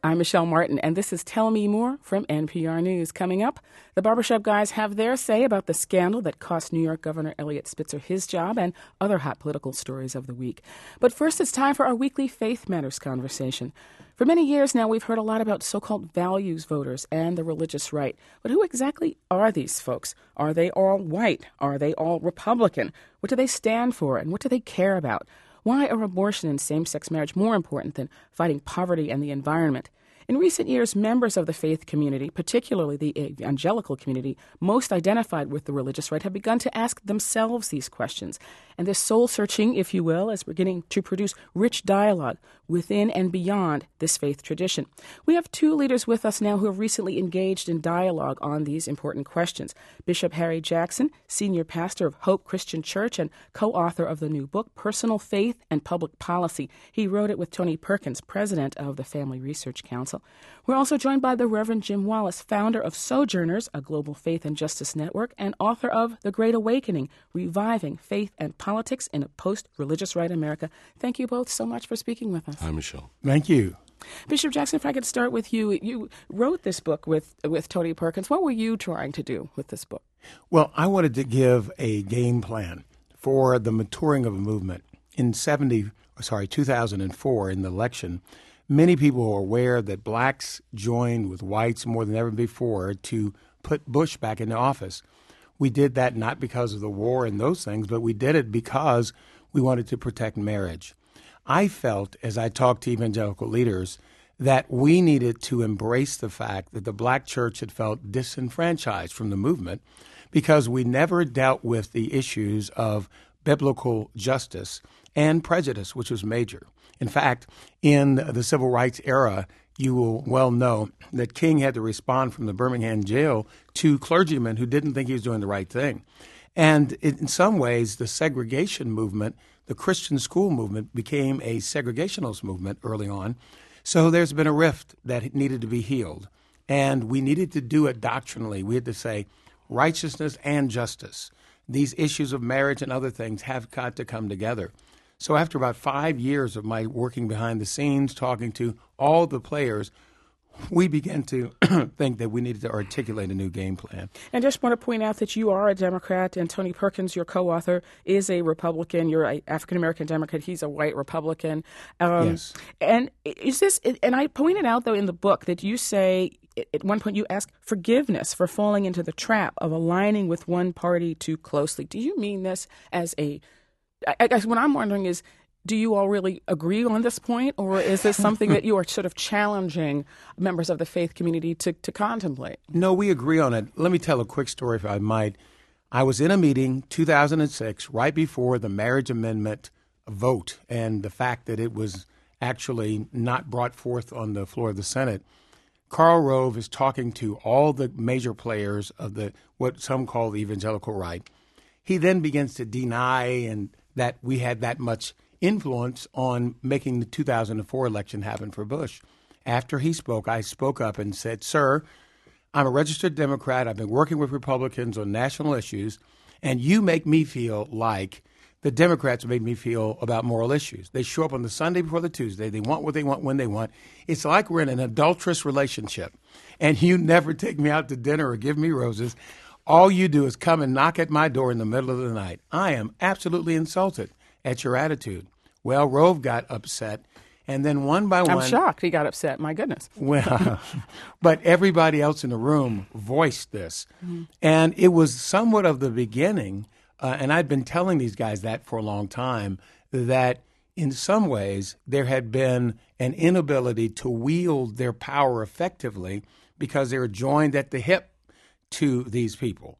I'm Michelle Martin, and this is Tell Me More from NPR News. Coming up, the Barbershop Guys have their say about the scandal that cost New York Governor Eliot Spitzer his job and other hot political stories of the week. But first, it's time for our weekly Faith Matters conversation. For many years now, we've heard a lot about so-called values voters and the religious right. But who exactly are these folks? Are they all white? Are they all Republican? What do they stand for, and what do they care about? Why are abortion and same-sex marriage more important than fighting poverty and the environment? In recent years, members of the faith community, particularly the evangelical community, most identified with the religious right, have begun to ask themselves these questions. And this soul-searching, if you will, is beginning to produce rich dialogue within and beyond this faith tradition. We have two leaders with us now who have recently engaged in dialogue on these important questions. Bishop Harry Jackson, senior pastor of Hope Christian Church and co-author of the new book, Personal Faith and Public Policy. He wrote it with Tony Perkins, president of the Family Research Council. We're also joined by the Reverend Jim Wallis, founder of Sojourners, a global faith and justice network, and author of The Great Awakening, Reviving Faith and Politics in a Post-Religious Right America. Thank you both so much for speaking with us. Hi, Michelle. Thank you. Bishop Jackson, if I could start with you. You wrote this book with Tony Perkins. What were you trying to do with this book? Well, I wanted to give a game plan for the maturing of a movement. In 2004, in the election, many people were aware that blacks joined with whites more than ever before to put Bush back into office. We did that not because of the war and those things, but we did it because we wanted to protect marriage. I felt, as I talked to evangelical leaders, that we needed to embrace the fact that the black church had felt disenfranchised from the movement because we never dealt with the issues of biblical justice and prejudice, which was major. In fact, in the civil rights era, you will well know that King had to respond from the Birmingham jail to clergymen who didn't think he was doing the right thing. And in some ways, the segregation movement, the Christian school movement, became a segregationist movement early on. So there's been a rift that needed to be healed. And we needed to do it doctrinally. We had to say righteousness and justice. These issues of marriage and other things have got to come together. So after about 5 years of my working behind the scenes, talking to all the players, we began to think that we needed to articulate a new game plan. And just want to point out that you are a Democrat, and Tony Perkins, your co-author, is a Republican. You're an African-American Democrat. He's a white Republican. Yes. And is this? And I pointed out, though, in the book that you say at one point you ask forgiveness for falling into the trap of aligning with one party too closely. Do you mean this as a? I guess what I'm wondering is, do you all really agree on this point, or is this something that you are sort of challenging members of the faith community to contemplate? No, we agree on it. Let me tell a quick story, if I might. I was in a meeting, 2006, right before the marriage amendment vote and the fact that it was actually not brought forth on the floor of the Senate. Karl Rove is talking to all the major players of what some call the evangelical right. He then begins to deny that we had that much influence on making the 2004 election happen for Bush. After he spoke, I spoke up and said, "Sir, I'm a registered Democrat. I've been working with Republicans on national issues, and you make me feel like the Democrats made me feel about moral issues. They show up on the Sunday before the Tuesday. They want what they want when they want. It's like we're in an adulterous relationship, and you never take me out to dinner or give me roses. All you do is come and knock at my door in the middle of the night. I am absolutely insulted at your attitude." Well, Rove got upset, and then one by one... I'm shocked he got upset. My goodness. Well, but everybody else in the room voiced this. Mm-hmm. And it was somewhat of the beginning, and I'd been telling these guys that for a long time, that in some ways there had been an inability to wield their power effectively because they were joined at the hip to these people.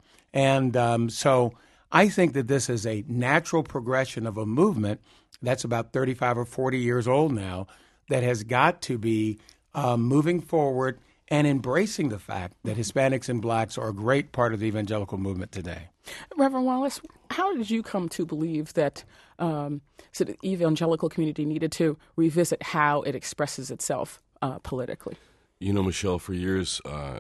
And so I think that this is a natural progression of a movement that's about 35 or 40 years old now that has got to be moving forward and embracing the fact that Hispanics and blacks are a great part of the evangelical movement today. Reverend Wallis, how did you come to believe that so the evangelical community needed to revisit how it expresses itself politically? You know, Michelle, for years,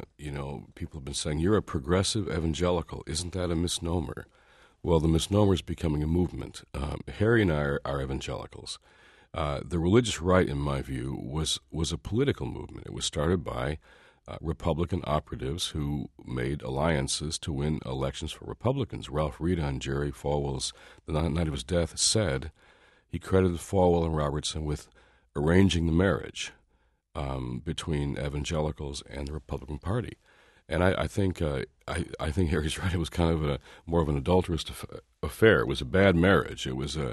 people have been saying, you're a progressive evangelical. Isn't that a misnomer? Well, the misnomer is becoming a movement. Harry and I are evangelicals. The religious right, in my view, was a political movement. It was started by Republican operatives who made alliances to win elections for Republicans. Ralph Reed on Jerry Falwell's the night of his death said he credited Falwell and Robertson with arranging the marriage between evangelicals and the Republican Party. And I think Harry's right. It was kind of more of an adulterous affair. It was a bad marriage. It was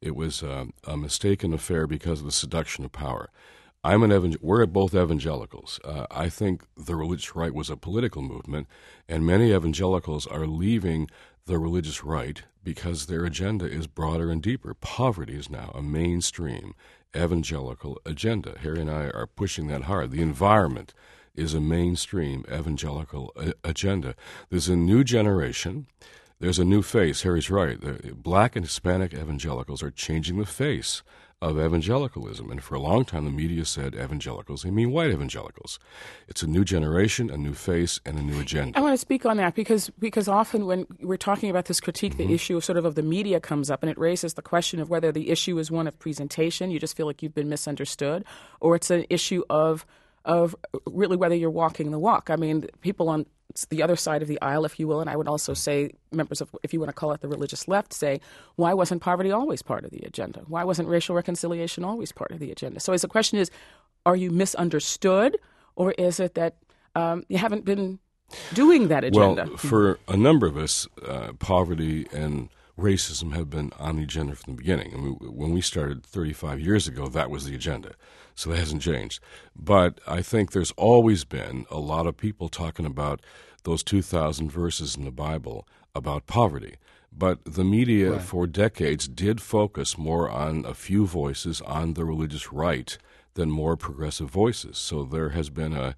a mistaken affair because of the seduction of power. We're both evangelicals. I think the religious right was a political movement, and many evangelicals are leaving the religious right because their agenda is broader and deeper. Poverty is now a mainstream evangelical agenda. Harry and I are pushing that hard. The environment is a mainstream evangelical agenda. There's a new generation. There's a new face. Harry's right. The Black and Hispanic evangelicals are changing the face of evangelicalism. And for a long time, the media said evangelicals, they mean white evangelicals. It's a new generation, a new face, and a new agenda. I want to speak on that because often when we're talking about this critique, the issue of the media comes up, and it raises the question of whether the issue is one of presentation, you just feel like you've been misunderstood, or it's an issue of really whether you're walking the walk. I mean, people on the other side of the aisle, if you will, and I would also say members of, if you want to call it the religious left, say, why wasn't poverty always part of the agenda? Why wasn't racial reconciliation always part of the agenda? So the question is, are you misunderstood, or is it that you haven't been doing that agenda? Well, for a number of us, poverty and racism have been on the agenda from the beginning. I mean, when we started 35 years ago, that was the agenda. So that hasn't changed. But I think there's always been a lot of people talking about those 2,000 verses in the Bible about poverty. But the media for decades did focus more on a few voices on the religious right than more progressive voices. So there has been a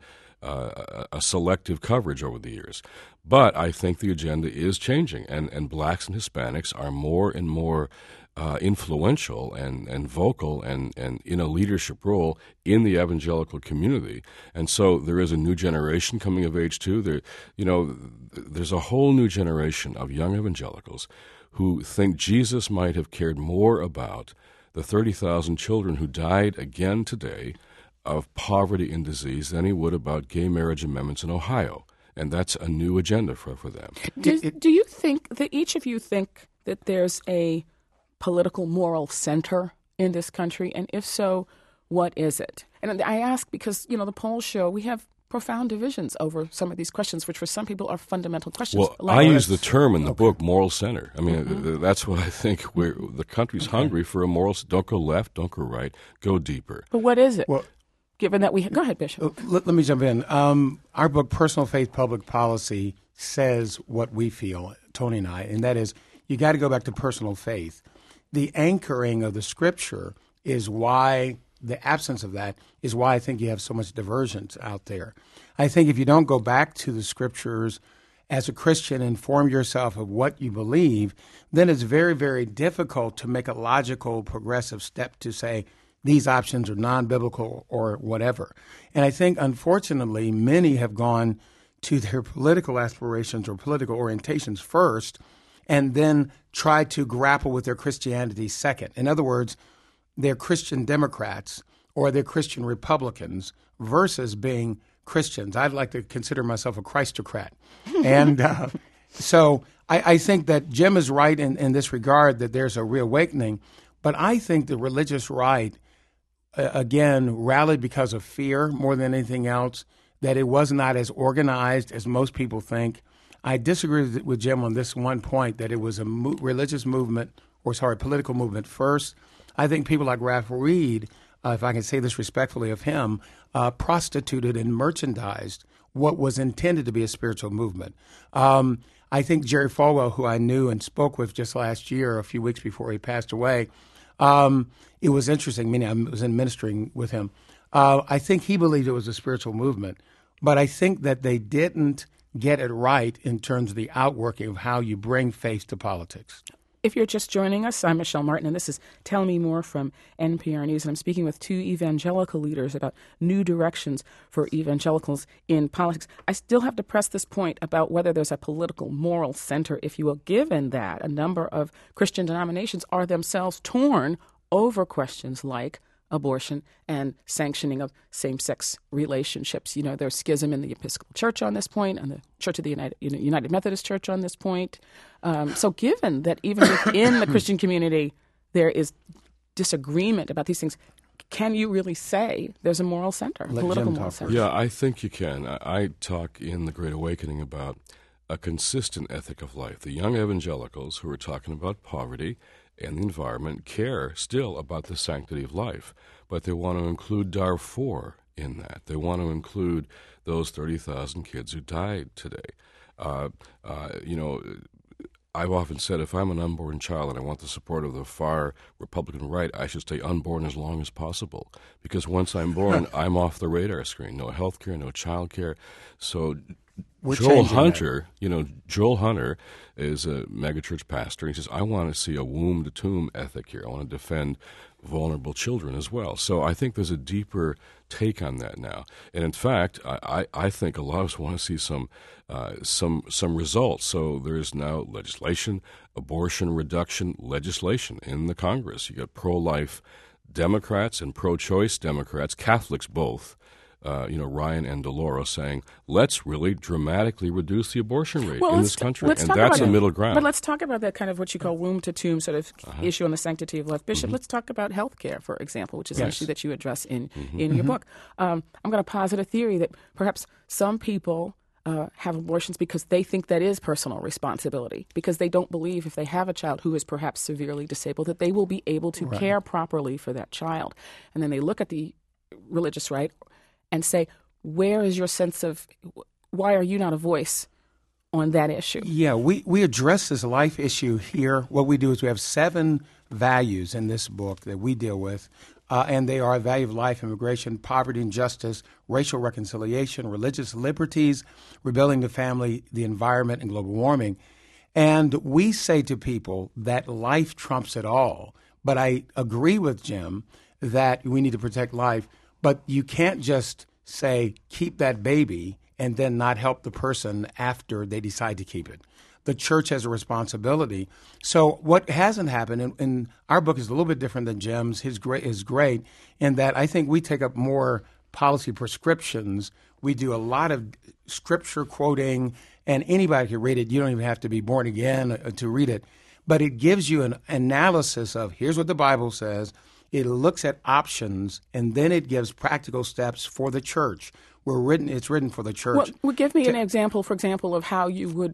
selective coverage over the years. But I think the agenda is changing, and blacks and Hispanics are more and more influential and vocal and in a leadership role in the evangelical community. And so there is a new generation coming of age too. There's a whole new generation of young evangelicals who think Jesus might have cared more about the 30,000 children who died again today of poverty and disease than he would about gay marriage amendments in Ohio. And that's a new agenda for them. Do you think that each of you think that there's a political moral center in this country? And if so, what is it? And I ask because, the polls show we have profound divisions over some of these questions, which for some people are fundamental questions. Well, I use the term in the book, moral center. I mean, that's what I think. The country's hungry for a moral. Don't go left, don't go right, go deeper. But what is it? Well, given that go ahead, Bishop. Let me jump in. Our book, Personal Faith, Public Policy, says what we feel, Tony and I, and that is you got to go back to personal faith. The anchoring of the Scripture is why, the absence of that is why I think you have so much divergence out there. I think if you don't go back to the Scriptures as a Christian, inform yourself of what you believe, then it's very, very difficult to make a logical, progressive step to say, these options are non-biblical or whatever. And I think, unfortunately, many have gone to their political aspirations or political orientations first and then try to grapple with their Christianity second. In other words, they're Christian Democrats or they're Christian Republicans versus being Christians. I'd like to consider myself a Christocrat. And so I think that Jim is right in this regard, that there's a reawakening. But I think the religious right again, rallied because of fear more than anything else, that it was not as organized as most people think. I disagree with Jim on this one point, that it was a political movement first. I think people like Ralph Reed, if I can say this respectfully of him, prostituted and merchandised what was intended to be a spiritual movement. I think Jerry Falwell, who I knew and spoke with just last year, a few weeks before he passed away, it was interesting. I was in ministering with him. I think he believed it was a spiritual movement, but I think that they didn't get it right in terms of the outworking of how you bring faith to politics. If you're just joining us, I'm Michelle Martin, and this is Tell Me More from NPR News, and I'm speaking with two evangelical leaders about new directions for evangelicals in politics. I still have to press this point about whether there's a political moral center, if you will, given that a number of Christian denominations are themselves torn over questions like abortion and sanctioning of same-sex relationships. You know, there's schism in the Episcopal Church on this point, and the Church of the United Methodist Church on this point. So given that even within the Christian community there is disagreement about these things, can you really say there's a moral center, political moral center? Yeah, I think you can. I talk in The Great Awakening about a consistent ethic of life. The young evangelicals who are talking about poverty and the environment care still about the sanctity of life, but they want to include Darfur in that. They want to include those 30,000 kids who died today. I've often said if I'm an unborn child and I want the support of the far Republican right, I should stay unborn as long as possible, because once I'm born, I'm off the radar screen. No health care, no child care. So Joel Hunter is a megachurch pastor. He says, I want to see a womb-to-tomb ethic here. I want to defend vulnerable children as well. So I think there's a deeper take on that now. And in fact, I think a lot of us want to see some results. So there's now legislation, abortion reduction legislation in the Congress. You got pro-life Democrats and pro-choice Democrats, Catholics both, Ryan and Delora saying, let's really dramatically reduce the abortion rate in this country. And that's a middle ground. But let's talk about that kind of what you call womb-to-tomb sort of issue on the sanctity of life. Bishop, let's talk about health care, for example, which is an issue that you address in your book. I'm going to posit a theory that perhaps some people have abortions because they think that is personal responsibility, because they don't believe if they have a child who is perhaps severely disabled that they will be able to care properly for that child. And then they look at the religious right and say, where is your sense of, why are you not a voice on that issue? Yeah, we address this life issue here. What we do is we have 7 values in this book that we deal with, and they are value of life, immigration, poverty and justice, racial reconciliation, religious liberties, rebuilding the family, the environment, and global warming. And we say to people that life trumps it all. But I agree with Jim that we need to protect life. But you can't just say, keep that baby, and then not help the person after they decide to keep it. The church has a responsibility. So what hasn't happened, and our book is a little bit different than Jim's, his is great, in that I think we take up more policy prescriptions. We do a lot of scripture quoting, and anybody can read it. You don't even have to be born again to read it. But it gives you an analysis of, here's what the Bible says. It looks at options, and then it gives practical steps for the church. It's written for the church. Well, give me an example, for example, of how you would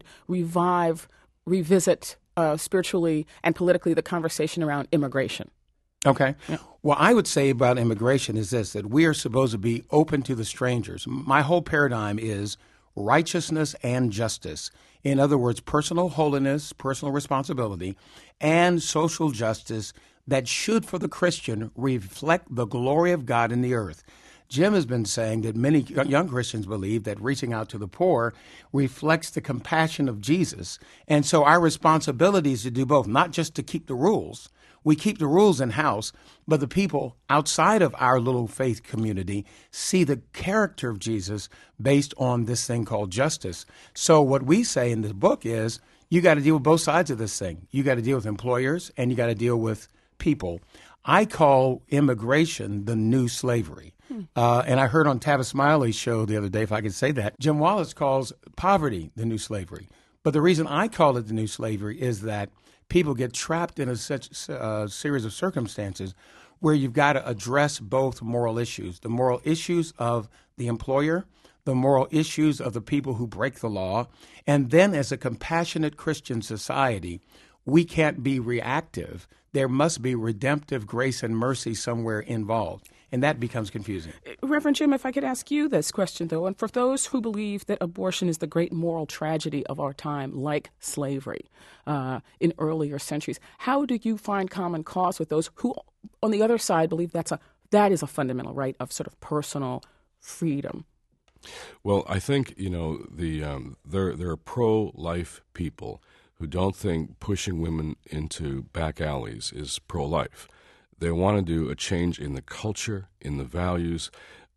revisit spiritually and politically the conversation around immigration. Okay. Yeah. What I would say about immigration is this, that we are supposed to be open to the strangers. My whole paradigm is righteousness and justice. In other words, personal holiness, personal responsibility, and social justice that should, for the Christian, reflect the glory of God in the earth. Jim has been saying that many young Christians believe that reaching out to the poor reflects the compassion of Jesus. And so our responsibility is to do both, not just to keep the rules. We keep the rules in-house, but the people outside of our little faith community see the character of Jesus based on this thing called justice. So what we say in the book is you got to deal with both sides of this thing. You got to deal with employers, and you got to deal with people. I call immigration the new slavery. And I heard on Tavis Smiley's show the other day, if I could say that, Jim Wallace calls poverty the new slavery. But the reason I call it the new slavery is that people get trapped in such a series of circumstances where you've got to address both moral issues, the moral issues of the employer, the moral issues of the people who break the law. And then as a compassionate Christian society, we can't be reactive. There must be redemptive grace and mercy somewhere involved. And that becomes confusing. Reverend Jim, if I could ask you this question, though, and for those who believe that abortion is the great moral tragedy of our time, like slavery in earlier centuries, how do you find common cause with those who, on the other side, believe that is a fundamental right of sort of personal freedom? Well, I think, there are pro-life people who don't think pushing women into back alleys is pro-life. They want to do a change in the culture, in the values.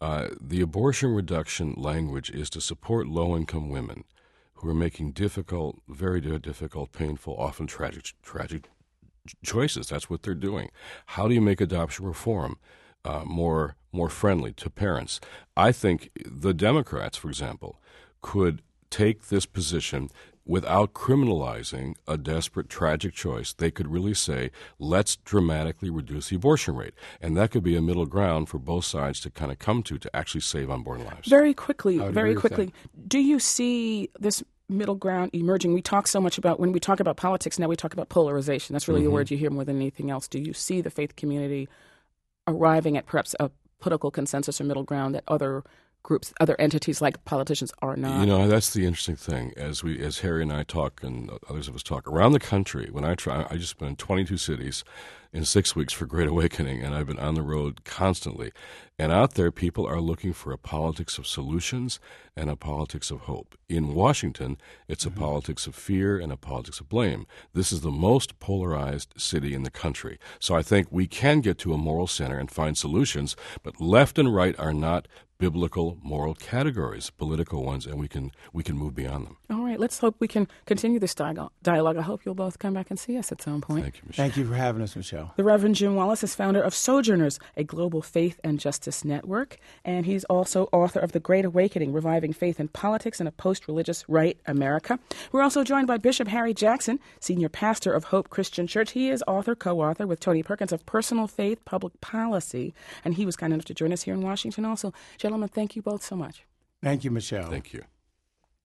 The abortion reduction language is to support low-income women who are making difficult, very difficult, painful, often tragic choices. That's what they're doing. How do you make adoption reform more friendly to parents? I think the Democrats, for example, could take this position without criminalizing a desperate, tragic choice. They could really say, let's dramatically reduce the abortion rate. And that could be a middle ground for both sides to kind of come to actually save unborn lives. Very quickly, do you see this middle ground emerging? We talk so much about, when we talk about politics now, we talk about polarization. That's really the word you hear more than anything else. Do you see the faith community arriving at perhaps a political consensus or middle ground that other groups, other entities like politicians are not? You know, that's the interesting thing. As Harry and I talk, and others of us talk around the country, I just been in 22 cities in 6 weeks for Great Awakening, and I've been on the road constantly. And out there, people are looking for a politics of solutions and a politics of hope. In Washington, it's a politics of fear and a politics of blame. This is the most polarized city in the country. So I think we can get to a moral center and find solutions, but left and right are not biblical moral categories, political ones, and we can move beyond them. All right, let's hope we can continue this dialogue. I hope you'll both come back and see us at some point. Thank you, Michelle. Thank you for having us, Michelle. The Reverend Jim Wallis is founder of Sojourners, a global faith and justice network, and he's also author of The Great Awakening, Reviving Faith in Politics in a Post-Religious Right America. We're also joined by Bishop Harry Jackson, senior pastor of Hope Christian Church. He is co-author with Tony Perkins of Personal Faith, Public Policy, and he was kind enough to join us here in Washington also. Gentlemen, thank you both so much. Thank you, Michelle. Thank you.